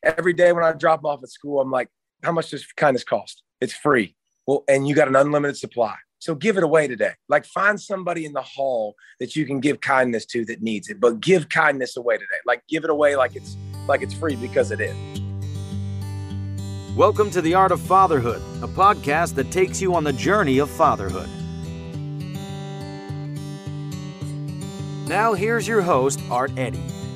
every day when I drop them off at school, I'm like, how much does kindness cost? It's free. Well, and you got an unlimited supply. So give it away today. Like find somebody in the hall that you can give kindness to that needs it, but give kindness away today. Like give it away like it's free because it is. Welcome to The Art of Fatherhood, a podcast that takes you on the journey of fatherhood. Now here's your host, Art Eddy.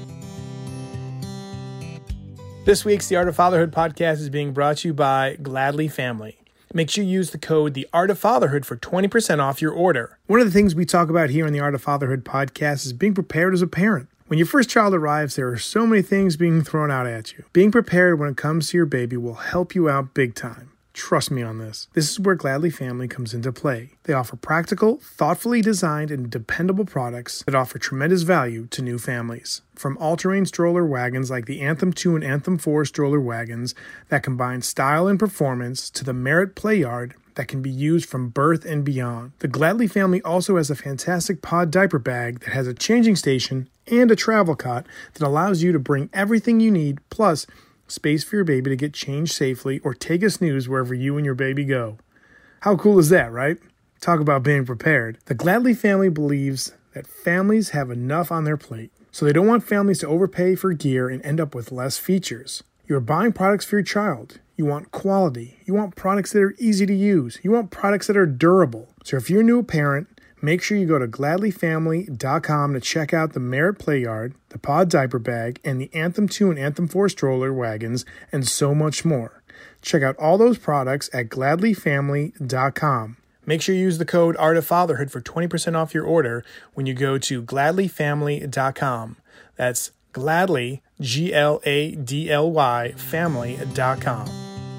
This week's The Art of Fatherhood podcast is being brought to you by Gladly Family. Make sure you use the code The Art of Fatherhood for 20% off your order. One of the things we talk about here on The Art of Fatherhood podcast is being prepared as a parent. When your first child arrives, there are so many things being thrown out at you. Being prepared when it comes to your baby will help you out big time. Trust me on this. This is where Gladly Family comes into play. They offer practical, thoughtfully designed, and dependable products that offer tremendous value to new families. From all-terrain stroller wagons like the Anthem 2 and Anthem 4 stroller wagons that combine style and performance to the Merit Play Yard that can be used from birth and beyond. The Gladly Family also has a fantastic pod diaper bag that has a changing station and a travel cot that allows you to bring everything you need, plus space for your baby to get changed safely or take a snooze wherever you and your baby go. How cool is that, right? Talk about being prepared. The Gladly Family believes that families have enough on their plate, so they don't want families to overpay for gear and end up with less features. You're buying products for your child. You want quality. You want products that are easy to use. You want products that are durable. So if you're a new parent, make sure you go to gladlyfamily.com to check out the Merit Play Yard, the Pod Diaper Bag, and the Anthem 2 and Anthem 4 stroller wagons, and so much more. Check out all those products at gladlyfamily.com. Make sure you use the code Art of Fatherhood for 20% off your order when you go to gladlyfamily.com. That's Gladly, Gladly, family.com.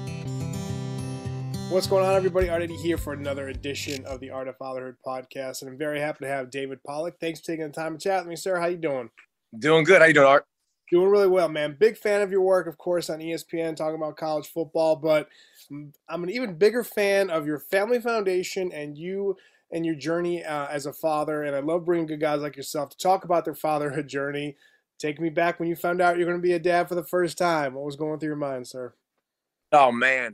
What's going on, everybody? Art Eddy here for another edition of the Art of Fatherhood podcast, and I'm very happy to have David Pollack. Thanks for taking the time to chat with me, sir. How you doing? Doing good. How you doing, Art? Doing really well, man. Big fan of your work, of course, on ESPN, talking about college football, but I'm an even bigger fan of your family foundation and you and your journey as a father, and I love bringing good guys like yourself to talk about their fatherhood journey. Take me back when you found out you're going to be a dad for the first time. What was going through your mind, sir? Oh, man.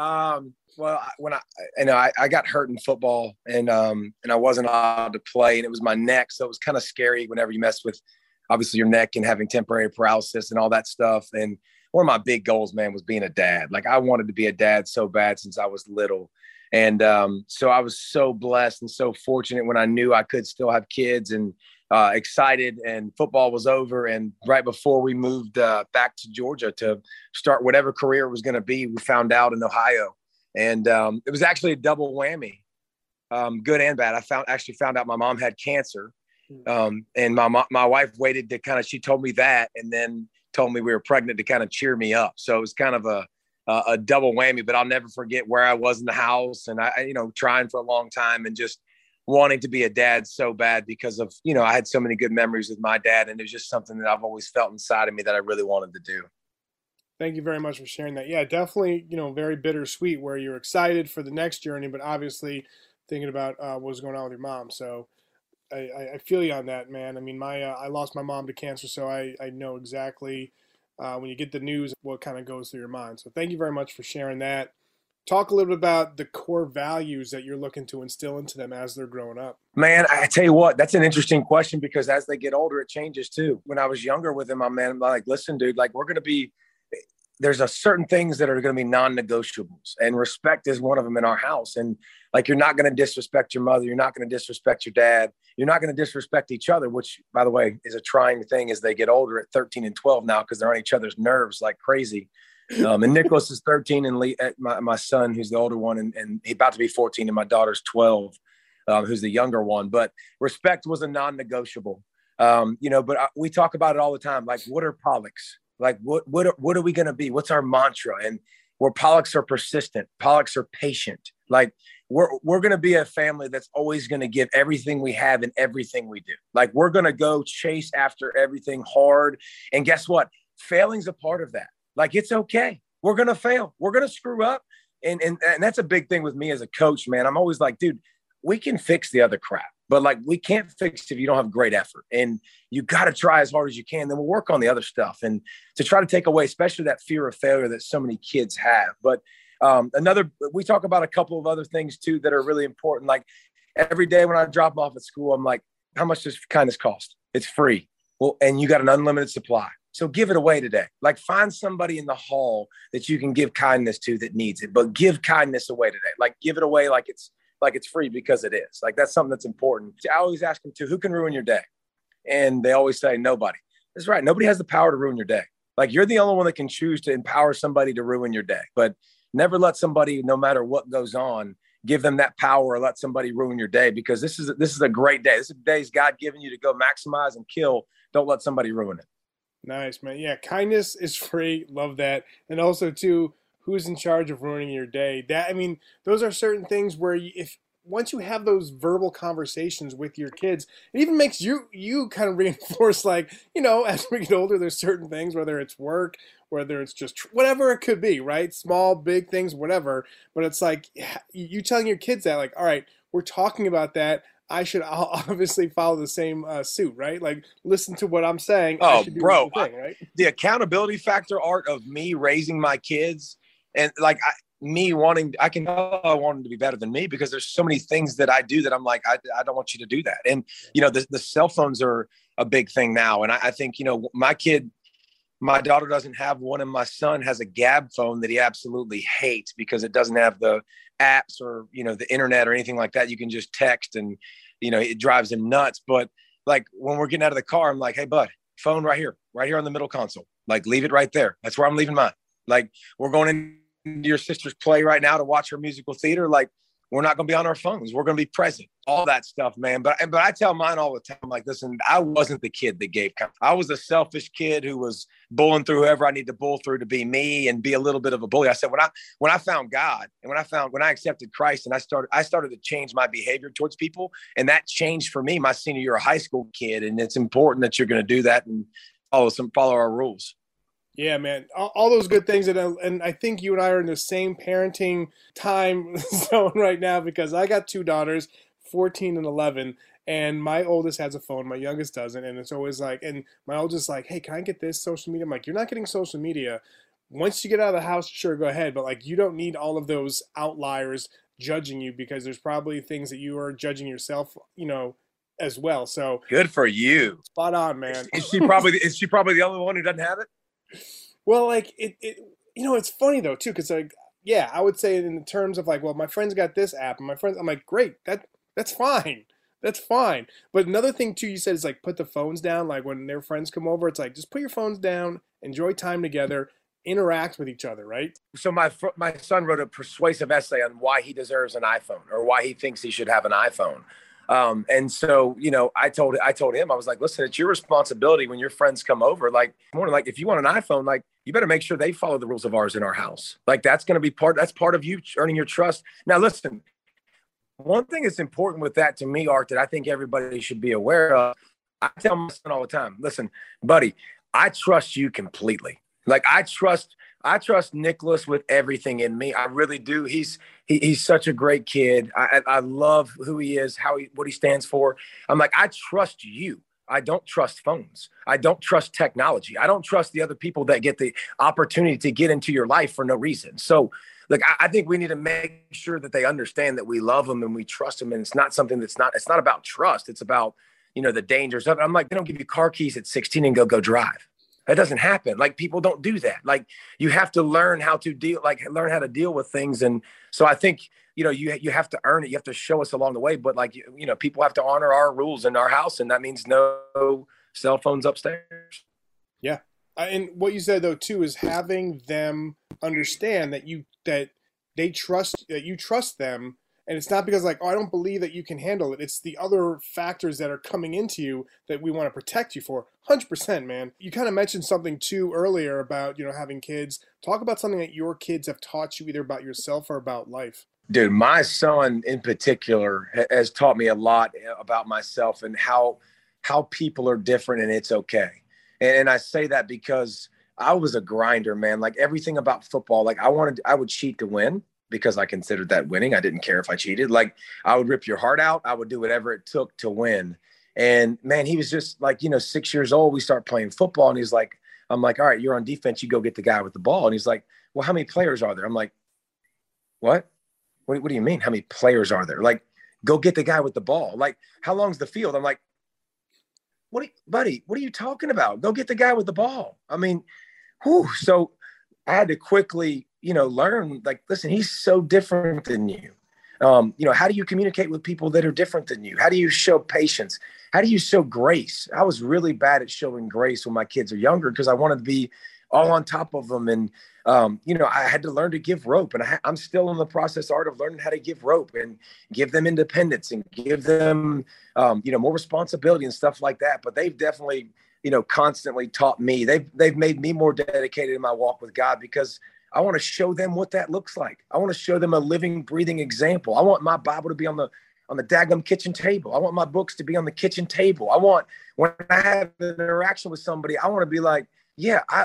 Well, when I got hurt in football and I wasn't allowed to play, and it was my neck. So it was kind of scary whenever you mess with obviously your neck and having temporary paralysis and all that stuff. And one of my big goals, man, was being a dad. Like I wanted to be a dad so bad since I was little. And so I was so blessed and so fortunate when I knew I could still have kids and excited, and football was over. And right before we moved back to Georgia to start whatever career it was going to be, we found out in Ohio. And it was actually a double whammy, good and bad. I actually found out my mom had cancer. And my wife waited to she told me that, and then told me we were pregnant to kind of cheer me up. So it was kind of a double whammy, but I'll never forget where I was in the house, and I trying for a long time and just wanting to be a dad so bad because of, I had so many good memories with my dad, and it was just something that I've always felt inside of me that I really wanted to do. Thank you very much for sharing that. Yeah, definitely, very bittersweet where you're excited for the next journey, but obviously thinking about what was going on with your mom. So I feel you on that, man. I mean, I lost my mom to cancer, so I know exactly when you get the news what kind of goes through your mind. So thank you very much for sharing that. Talk a little bit about the core values that you're looking to instill into them as they're growing up. Man, I tell you what, that's an interesting question because as they get older, it changes too. When I was younger with him, I'm like, listen, dude, like there's certain things that are going to be non-negotiables, and respect is one of them in our house. And like, you're not going to disrespect your mother. You're not going to disrespect your dad. You're not going to disrespect each other, which, by the way, is a trying thing as they get older at 13 and 12 now, because they're on each other's nerves like crazy. And Nicholas is 13, and my son, who's the older one, and he's about to be 14, and my daughter's 12, who's the younger one. But respect was a non-negotiable, but we talk about it all the time. Like, what are Pollacks? Like, what are we going to be? What's our mantra? And where Pollacks are persistent, Pollacks are patient. Like, we're going to be a family that's always going to give everything we have in everything we do. Like, we're going to go chase after everything hard. And guess what? Failing's a part of that. Like, it's okay. We're going to fail. We're going to screw up. And that's a big thing with me as a coach, man. I'm always like, dude, we can fix the other crap. But like, we can't fix it if you don't have great effort, and you got to try as hard as you can. Then we'll work on the other stuff, and to try to take away, especially that fear of failure that so many kids have. But we talk about a couple of other things too that are really important. Like every day when I drop them off at school, I'm like, how much does kindness cost? It's free. Well, and you got an unlimited supply. So give it away today. Like, find somebody in the hall that you can give kindness to that needs it, but give kindness away today. Like, give it away like it's free, because it is. Like, that's something that's important. I always ask them who can ruin your day? And they always say nobody. That's right. Nobody has the power to ruin your day. Like, you're the only one that can choose to empower somebody to ruin your day. But never let somebody, no matter what goes on, give them that power or let somebody ruin your day, because this is a great day. This is a day God given you to go maximize and kill. Don't let somebody ruin it. Nice, man. Yeah, kindness is free. Love that. And also, too, who's in charge of ruining your day? Those are certain things where if once you have those verbal conversations with your kids, it even makes you kind of reinforce, like, as we get older, there's certain things, whether it's work, whether it's just whatever it could be, right? Small, big things, whatever. But it's like you telling your kids that, like, all right, we're talking about that. I'll obviously follow the same suit, right? Like, listen to what I'm saying. Oh, bro, right? The accountability factor art of me raising my kids, and like I can tell I want them to be better than me, because there's so many things that I do that I'm like, I don't want you to do that. And, the cell phones are a big thing now. And I think, my daughter doesn't have one, and my son has a Gab phone that he absolutely hates because it doesn't have the apps or, the internet or anything like that. You can just text, and, it drives him nuts. But like, when we're getting out of the car, I'm like, hey, bud, phone right here on the middle console. Like, leave it right there. That's where I'm leaving mine. Like, we're going into your sister's play right now to watch her musical theater. Like, we're not going to be on our phones. We're going to be present. All that stuff, man. But I tell mine all the time, like, listen, I wasn't the kid that gave kindness. I was a selfish kid who was bullying through whoever I need to bull through to be me and be a little bit of a bully. I said, when I found God, and when I accepted Christ, and I started to change my behavior towards people, and that changed for me my senior year of high school kid. And it's important that you're going to do that and follow our rules. Yeah, man, all those good things. And I think you and I are in the same parenting time zone right now, because I got two daughters, 14 and 11, and my oldest has a phone, my youngest doesn't. And it's always like, and my oldest is like, hey, can I get this social media? I'm like, you're not getting social media. Once you get out of the house, sure, go ahead. But like, you don't need all of those outliers judging you, because there's probably things that you are judging yourself, as well. So good for you. Spot on, man. Is she probably the only one who doesn't have it? Well, like it's funny though too, because like, yeah, I would say in terms of like, well, my friends got this app, and my friends, I'm like, great, that's fine, that's fine. But another thing too, you said is like, put the phones down. Like, when their friends come over, it's like, just put your phones down, enjoy time together, interact with each other, right? So my son wrote a persuasive essay on why he deserves an iPhone, or why he thinks he should have an iPhone. And so, I told him, I was like, listen, it's your responsibility when your friends come over, like, if you want an iPhone, like, you better make sure they follow the rules of ours in our house. Like, that's going to be that's part of you earning your trust. Now, listen, one thing that's important with that to me, Art, that I think everybody should be aware of, I tell my son all the time, listen, buddy, I trust you completely. Like, I trust Nicholas with everything in me. I really do. He's such a great kid. I love who he is, what he stands for. I'm like, I trust you. I don't trust phones. I don't trust technology. I don't trust the other people that get the opportunity to get into your life for no reason. So, like, I think we need to make sure that they understand that we love them and we trust them. And it's not something it's not about trust. It's about, the dangers of it. I'm like, they don't give you car keys at 16 and go drive. That doesn't happen. Like, people don't do that. Like, you have to learn how to deal with things. And so I think, you have to earn it. You have to show us along the way. But like, people have to honor our rules in our house. And that means no cell phones upstairs. Yeah. And what you said though, too, is having them understand that you trust them. And it's not because like, oh, I don't believe that you can handle it. It's the other factors that are coming into you that we want to protect you for. 100%, man. You kind of mentioned something too earlier about, having kids. Talk about something that your kids have taught you either about yourself or about life. Dude, my son in particular has taught me a lot about myself and how people are different, and it's okay. And I say that because I was a grinder, man. Like, everything about football, like, I would cheat to win. because I considered that winning. I didn't care if I cheated. Like, I would rip your heart out. I would do whatever it took to win. And man, he was just like, 6 years old. We start playing football and he's like, I'm like, all right, you're on defense. You go get the guy with the ball. And he's like, well, how many players are there? I'm like, what do you mean? How many players are there? Like, go get the guy with the ball. Like, how long's the field? I'm like, buddy, what are you talking about? Go get the guy with the ball. I mean, whew. So I had to quickly, learn, like, listen, he's so different than you. How do you communicate with people that are different than you? How do you show patience? How do you show grace? I was really bad at showing grace when my kids are younger because I wanted to be all on top of them. And, I had to learn to give rope, and I'm still in the art of learning how to give rope and give them independence and give them, more responsibility and stuff like that. But they've definitely, constantly taught me. They've made me more dedicated in my walk with God because I want to show them what that looks like. I want to show them a living, breathing example. I want my Bible to be on the daggum kitchen table. I want my books to be on the kitchen table. I want, when I have an interaction with somebody, I want to be like, yeah, I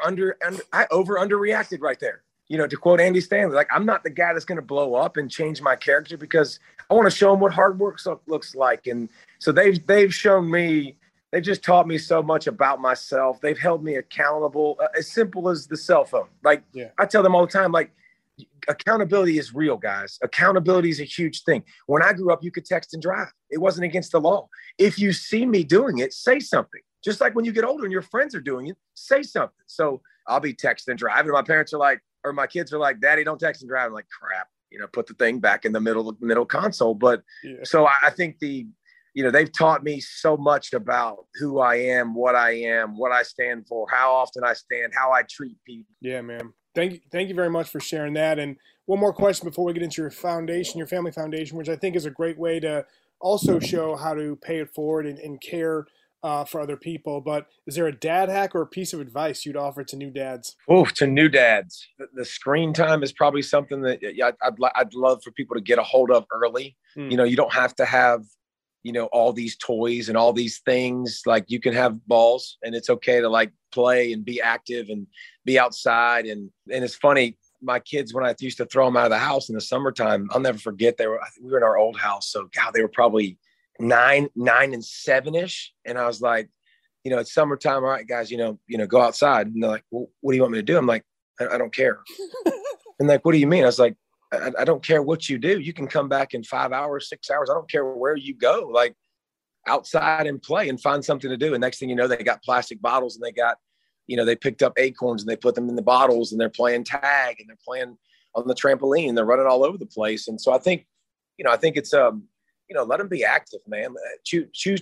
overreacted right there. To quote Andy Stanley, like, I'm not the guy that's going to blow up and change my character because I want to show them what hard work looks like. And so they've shown me, they've just taught me so much about myself. They've held me accountable, as simple as the cell phone. Like, yeah. I tell them all the time, like, accountability is real, guys. Accountability is a huge thing. When I grew up, you could text and drive. It wasn't against the law. If you see me doing it, say something. Just like when you get older and your friends are doing it, say something. So I'll be texting and driving. And my parents are like, or my kids are like, Daddy, don't text and drive. I'm like, crap, put the thing back in the middle console. But so I think they've taught me so much about who I am, what I stand for, how often I stand, how I treat people. Yeah, man. Thank you very much for sharing that. And one more question before we get into your foundation, your family foundation, which I think is a great way to also show how to pay it forward and care for other people. But is there a dad hack or a piece of advice you'd offer to new dads? Oh, to new dads, the screen time is probably something that I'd love for people to get a hold of early. You don't have to have, all these toys and all these things. Like, you can have balls and it's okay to like play and be active and be outside. And it's funny, my kids, when I used to throw them out of the house in the summertime, I'll never forget, we were in our old house. So God, they were probably 9 and 7-ish. And I was like, it's summertime. All right, guys, go outside. And they're like, well, what do you want me to do? I'm like, I don't care. And like, what do you mean? I was like, I don't care what you do. You can come back in 5 hours, 6 hours. I don't care where you go, like, outside and play and find something to do. And next thing you know, they got plastic bottles and they got, they picked up acorns and they put them in the bottles and they're playing tag and they're playing on the trampoline. They're running all over the place. And so I think it's, let them be active, man. Choose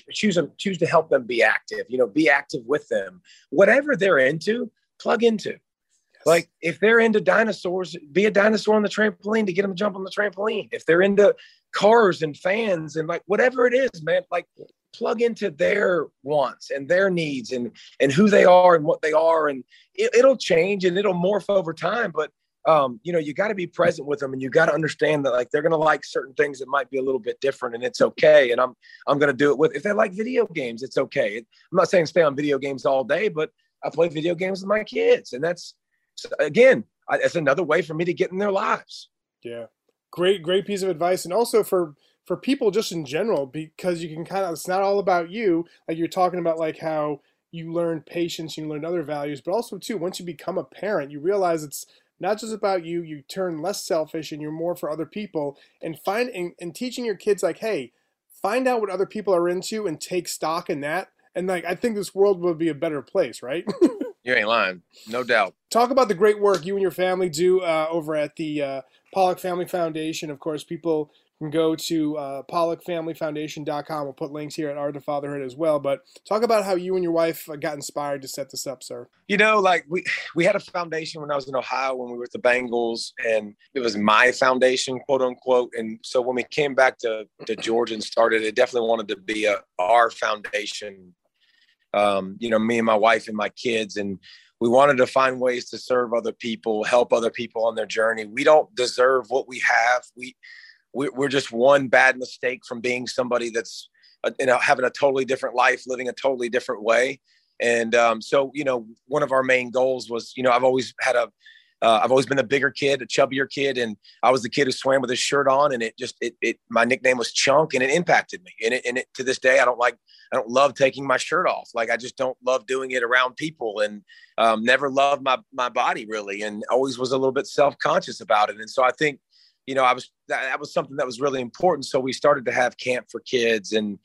to help them be active, be active with them. Whatever they're into, plug into. Like, if they're into dinosaurs, be a dinosaur on the trampoline to get them to jump on the trampoline. If they're into cars and fans and like whatever it is, man, like, plug into their wants and their needs and who they are and what they are. And it'll change and it'll morph over time. But, you got to be present with them and you got to understand that, like, they're going to like certain things that might be a little bit different and it's okay. And I'm going to do it if they like video games, it's okay. I'm not saying stay on video games all day, but I play video games with my kids. And that's, again, it's another way for me to get in their lives. Yeah. Great piece of advice. And also for people just in general, because you can it's not all about you. Like, you're talking about, like, how you learn patience, you learn other values, but also too, once you become a parent, you realize it's not just about you. You turn less selfish and you're more for other people, and teaching your kids, like, hey, find out what other people are into and take stock in that. And like, I think this world will be a better place, right? You ain't lying. No doubt. Talk about the great work you and your family do over at the Pollock Family Foundation. Of course, people can go to pollockfamilyfoundation.com. We'll put links here at Art of Fatherhood as well. But talk about how you and your wife got inspired to set this up, sir. Like, we had a foundation when I was in Ohio when we were at the Bengals, and it was my foundation, quote unquote. And so when we came back to Georgia and started, it definitely wanted to be our foundation. Me and my wife and my kids, and we wanted to find ways to serve other people, help other people on their journey. We don't deserve what we have. We're just one bad mistake from being somebody that's, having a totally different life, living a totally different way. And so, one of our main goals was, I've always had I've always been a bigger kid, a chubbier kid, and I was the kid who swam with his shirt on, and my nickname was Chunk, and it impacted me. And it to this day, I don't love taking my shirt off. Like, I just don't love doing it around people, and never loved my body really, and always was a little bit self-conscious about it. And so I think, that was something that was really important. So we started to have camp for kids, and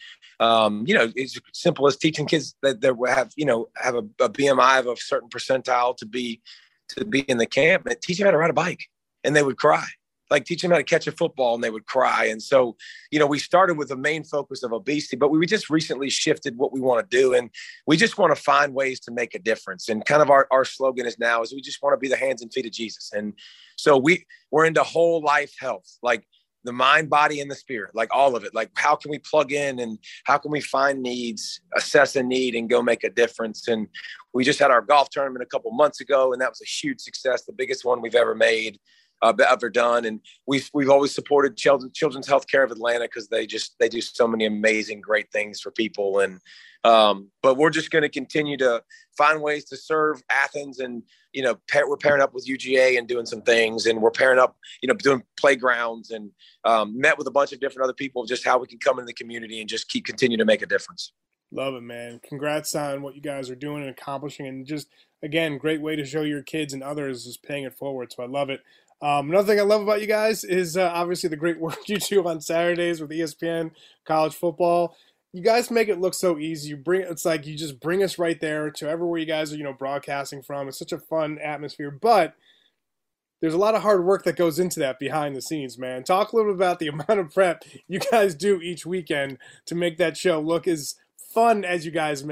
it's simple as teaching kids that have a BMI of a certain percentile to be in the camp, and teach them how to ride a bike, and they would cry. Like, teach them how to catch a football, and they would cry. And so, we started with a main focus of obesity, but we just recently shifted what we want to do. And we just want to find ways to make a difference. And kind of our slogan is we just want to be the hands and feet of Jesus. And so we're into whole life health, like the mind, body, and the spirit, like all of it. Like, how can we plug in, and how can we find needs, assess a need, and go make a difference? And we just had our golf tournament a couple months ago, and that was a huge success, the biggest one we've ever made. Ever done. And we've always supported Children's Healthcare of Atlanta, because they do so many amazing, great things for people. And but we're just going to continue to find ways to serve Athens, and we're pairing up with UGA and doing some things, and we're pairing up, doing playgrounds, and met with a bunch of different other people, just how we can come in the community and just continue to make a difference. Love it, man. Congrats on what you guys are doing and accomplishing, and just, again, great way to show your kids and others is paying it forward. So I love it. Another thing I love about you guys is obviously the great work you do on Saturdays with ESPN college football. You guys make it look so easy. It's like you just bring us right there to everywhere you guys are, broadcasting from. It's such a fun atmosphere, but there's a lot of hard work that goes into that behind the scenes, man. Talk a little bit about the amount of prep you guys do each weekend to make that show look as fun as you guys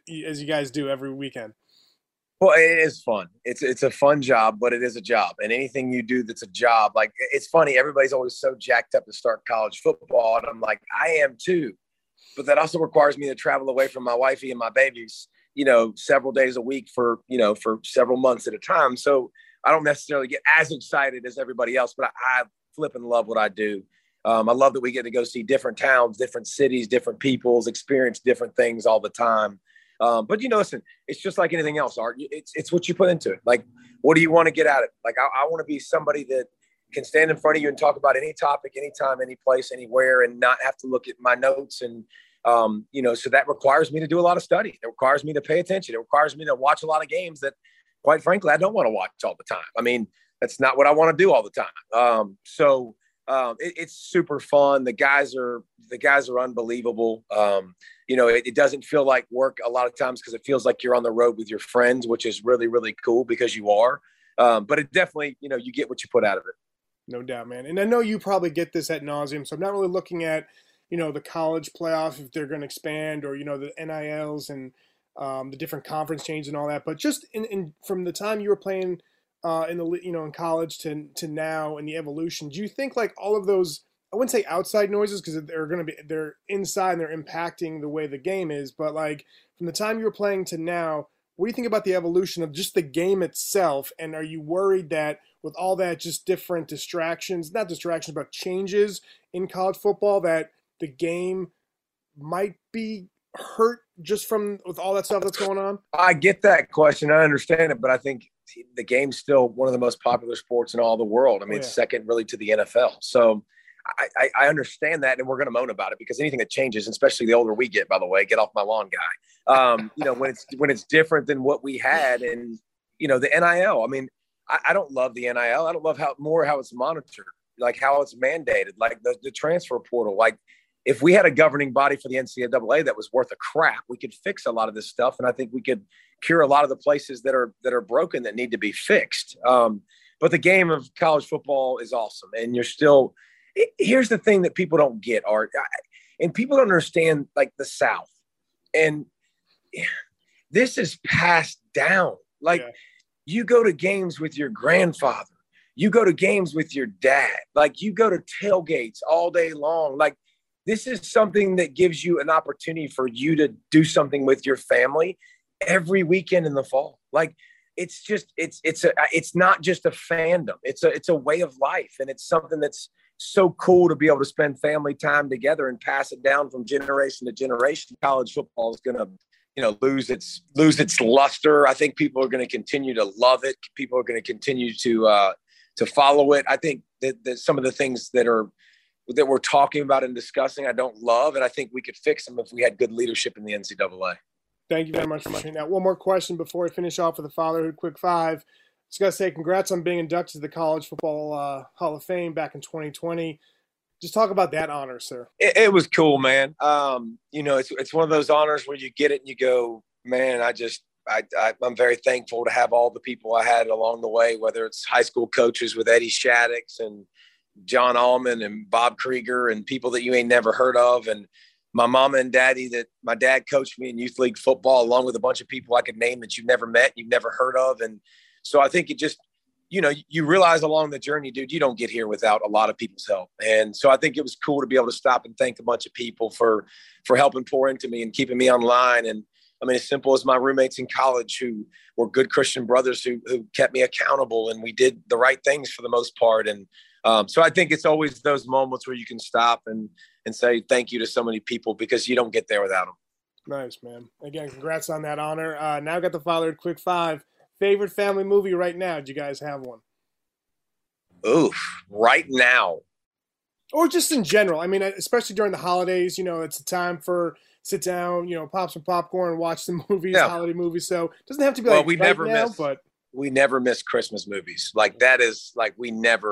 do every weekend. Well, it is fun. It's a fun job, but it is a job. And anything you do that's a job, like, it's funny. Everybody's always so jacked up to start college football. And I'm like, I am too. But that also requires me to travel away from my wifey and my babies, several days a week for several months at a time. So I don't necessarily get as excited as everybody else, but I flipping love what I do. I love that we get to go see different towns, different cities, different peoples, experience different things all the time. But listen, it's just like anything else, Art. It's what you put into it. Like, what do you want to get out of it? Like, I want to be somebody that can stand in front of you and talk about any topic, anytime, any place, anywhere, and not have to look at my notes. And, so that requires me to do a lot of study. It requires me to pay attention. It requires me to watch a lot of games that, quite frankly, I don't want to watch all the time. I mean, that's not what I want to do all the time. It's super fun. The guys are unbelievable. It doesn't feel like work a lot of times, because it feels like you're on the road with your friends, which is really, really cool, because you are. But it definitely, you get what you put out of it. No doubt, man. And I know you probably get this ad nauseum, so I'm not really looking at, the college playoffs, if they're going to expand, or, the NILs and the different conference changes and all that. But just in from the time you were playing in college to now, and the evolution, do you think, like, all of those, I wouldn't say outside noises, because they're inside and they're impacting the way the game is, but, like, from the time you were playing to now, what do you think about the evolution of just the game itself? And are you worried that with all that, just different not distractions, but changes in college football, that the game might be hurt just with all that stuff that's going on? I get that question. I understand it, but I think the game's still one of the most popular sports in all the world. I mean, It's second really to the NFL. So I understand that, and we're going to moan about it, because anything that changes, especially the older we get, by the way, get off my lawn, guy. When it's different than what we had, and the NIL. I mean, I don't love the NIL. I don't love how it's monitored, like how it's mandated, like the transfer portal. Like, if we had a governing body for the NCAA that was worth a crap, we could fix a lot of this stuff, and I think we could cure a lot of the places that are broken, that need to be fixed. But the game of college football is awesome, and you're still. Here's the thing that people don't get, Art, and people don't understand, like, the South, and this is passed down. Like, you go to games with your grandfather, you go to games with your dad, like, you go to tailgates all day long. Like, this is something that gives you an opportunity for you to do something with your family every weekend in the fall. Like, it's not just a fandom. It's a way of life, and it's something that's so cool to be able to spend family time together and pass it down from generation to generation. College football is going to lose its luster. I think people are going to continue to love it. People are going to continue to follow it. I think that some of the things that we're talking about and discussing, I don't love, and I think we could fix them if we had good leadership in the NCAA. Thank you very much for sharing that. One more question before I finish off with the Fatherhood Quick Five. Just got to say congrats on being inducted to the College Football Hall of Fame back in 2020. Just talk about that honor, sir. It was cool, man. It's one of those honors where you get it and you go, man, I'm very thankful to have all the people I had along the way, whether it's high school coaches with Eddie Shaddix and John Allman and Bob Krieger and people that you ain't never heard of. And my mama and daddy that my dad coached me in youth league football, along with a bunch of people I could name that you've never met, you've never heard of. And so I think it just, you realize along the journey, dude, you don't get here without a lot of people's help. And so I think it was cool to be able to stop and thank a bunch of people for helping pour into me and keeping me online. And I mean, as simple as my roommates in college who were good Christian brothers who kept me accountable, and we did the right things for the most part. And so I think it's always those moments where you can stop and say thank you to so many people, because you don't get there without them. Nice, man. Again, congrats on that honor. Now I got the Fatherhood Quick Five. Favorite family movie right now? Do you guys have one? Oof, right now. Or just in general. I mean, especially during the holidays, it's a time for sit down, pop some popcorn, watch some movies, holiday movies. So it doesn't have to be like we never miss Christmas movies. Like that is like, we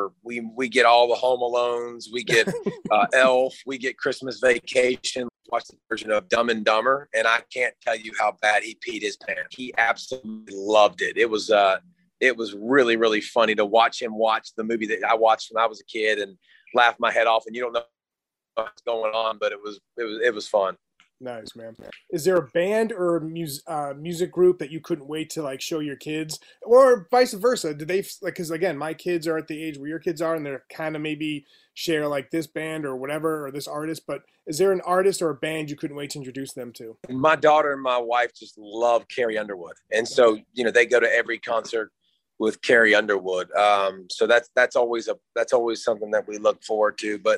get all the Home Alones, we get Elf, we get Christmas Vacation, watch the version of Dumb and Dumber. And I can't tell you how bad he peed his pants. He absolutely loved it. It was really, really funny to watch him watch the movie that I watched when I was a kid and laugh my head off. And you don't know what's going on, but it was fun. Nice, man. Is there a band or music group that you couldn't wait to like show your kids, or vice versa? Did they because again, my kids are at the age where your kids are, and they're kind of maybe share like this band or whatever or this artist. But is there an artist or a band you couldn't wait to introduce them to? My daughter and my wife just love Carrie Underwood, and so they go to every concert with Carrie Underwood. So that's always something that we look forward to. But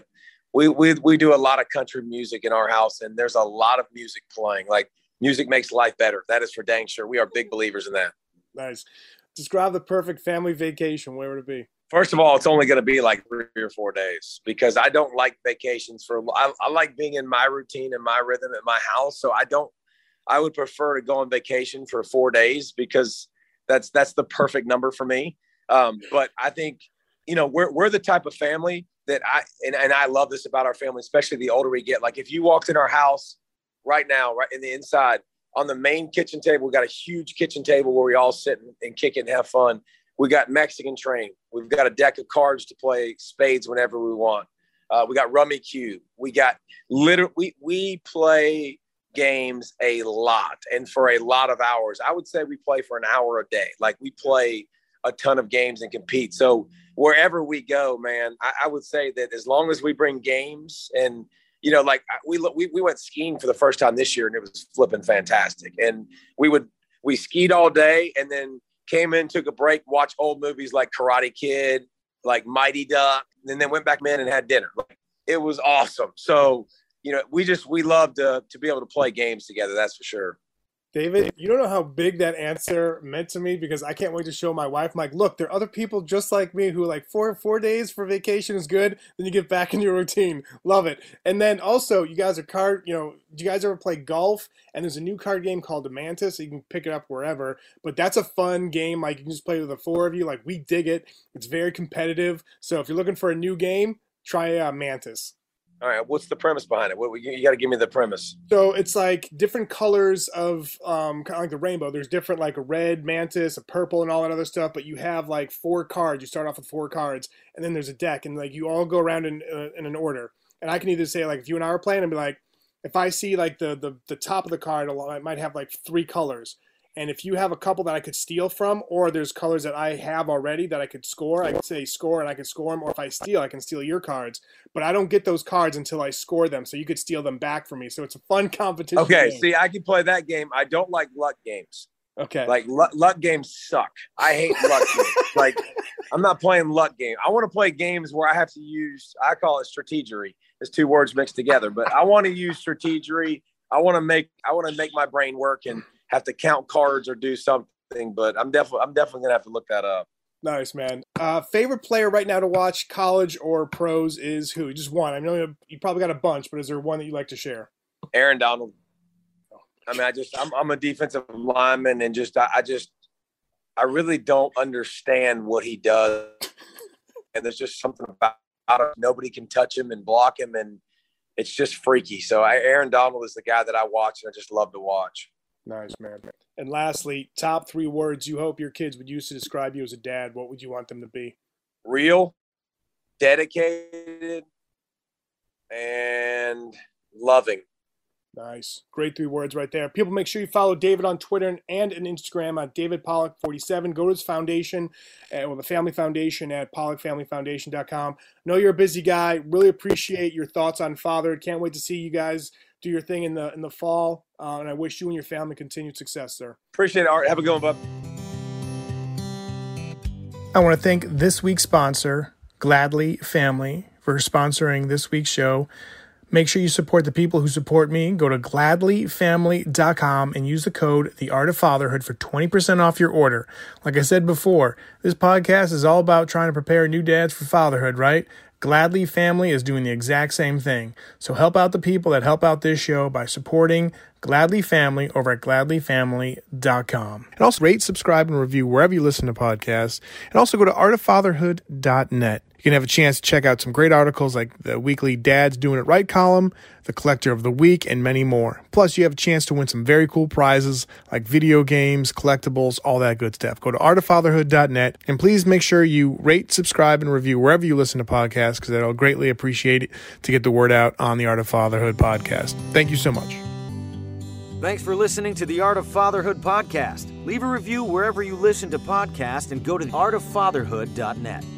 we do a lot of country music in our house, and there's a lot of music playing. Like, music makes life better. That is for dang sure. We are big believers in that. Nice. Describe the perfect family vacation. Where would it be? First of all, it's only going to be like 3 or 4 days, because I don't like vacations I like being in my routine and my rhythm at my house. So I would prefer to go on vacation for 4 days, because that's the perfect number for me. But I think, we're the type of family that I love this about our family, especially the older we get. Like, if you walked in our house right now, right in the inside, on the main kitchen table, we got a huge kitchen table where we all sit and kick it and have fun. We got Mexican Train. We've got a deck of cards to play spades whenever we want. We got Rummy Cube. We got we play games a lot, and for a lot of hours. I would say we play for an hour a day. Like, we play a ton of games and compete. So wherever we go, man, I would say that as long as we bring games and, like we went skiing for the first time this year, and it was flipping fantastic. And we skied all day, and then came in, took a break, watched old movies like Karate Kid, like Mighty Duck, and then went back in and had dinner. Like, it was awesome. So, we love to be able to play games together. That's for sure. David, you don't know how big that answer meant to me, because I can't wait to show my wife. I'm like, look, there are other people just like me who like four days for vacation is good. Then you get back in your routine. Love it. And then also, you guys are do you guys ever play golf? And there's a new card game called the Mantis. So you can pick it up wherever. But that's a fun game. Like, you can just play with the 4 of you. Like, we dig it. It's very competitive. So if you're looking for a new game, try Mantis. All right, what's the premise behind it? You got to give me the premise. So it's like different colors of kind of like the rainbow. There's different, like a red mantis, a purple, and all that other stuff. But you have like 4 cards. You start off with 4 cards, and then there's a deck, and like you all go around in an order. And I can either say, like, if you and I are playing, and be like, if I see like the top of the card, it might have like 3 colors. And if you have a couple that I could steal from, or there's colors that I have already that I could score, I could say score and I could score them. Or if I steal, I can steal your cards. But I don't get those cards until I score them. So you could steal them back from me. So it's a fun competition. Okay, game. See, I can play that game. I don't like luck games. Okay. Like, luck games suck. I hate luck games. Like, I'm not playing luck game. I want to play games where I have to use, I call it strategery. It's 2 words mixed together. But I want to use strategery. I want to make my brain work and have to count cards or do something, but I'm definitely going to have to look that up. Nice, man. Favorite player right now to watch, college or pros, is who? Just one. I know you probably got a bunch, but is there one that you like to share? Aaron Donald. I mean, I'm a defensive lineman, and I really don't understand what he does. And there's just something about it. Nobody can touch him and block him, and it's just freaky. So Aaron Donald is the guy that I watch, and I just love to watch. Nice, man. And lastly, top 3 words you hope your kids would use to describe you as a dad. What would you want them to be? Real, dedicated, and loving. Nice. Great 3 words right there. People, make sure you follow David on Twitter and on Instagram at David Pollack 47. Go to his foundation, the Family Foundation at PollackFamilyFoundation.com. Know you're a busy guy. Really appreciate your thoughts on fatherhood. Can't wait to see you guys do your thing in the fall. And I wish you and your family continued success, sir. Appreciate it, Art. Have a good one, bud. I want to thank this week's sponsor, Gladly Family, for sponsoring this week's show. Make sure you support the people who support me. Go to gladlyfamily.com and use the code TheArtOfFatherhood for 20% off your order. Like I said before, this podcast is all about trying to prepare new dads for fatherhood, right? Gladly Family is doing the exact same thing. So help out the people that help out this show by supporting Gladly Family over at gladlyfamily.com. And also rate, subscribe, and review wherever you listen to podcasts. And also go to artoffatherhood.net. You can have a chance to check out some great articles like the weekly Dad's Doing It Right column, the Collector of the Week, and many more. Plus, you have a chance to win some very cool prizes like video games, collectibles, all that good stuff. Go to artoffatherhood.net, and please make sure you rate, subscribe, and review wherever you listen to podcasts, because I'll greatly appreciate it to get the word out on the Art of Fatherhood podcast. Thank you so much. Thanks for listening to the Art of Fatherhood podcast. Leave a review wherever you listen to podcasts and go to artoffatherhood.net.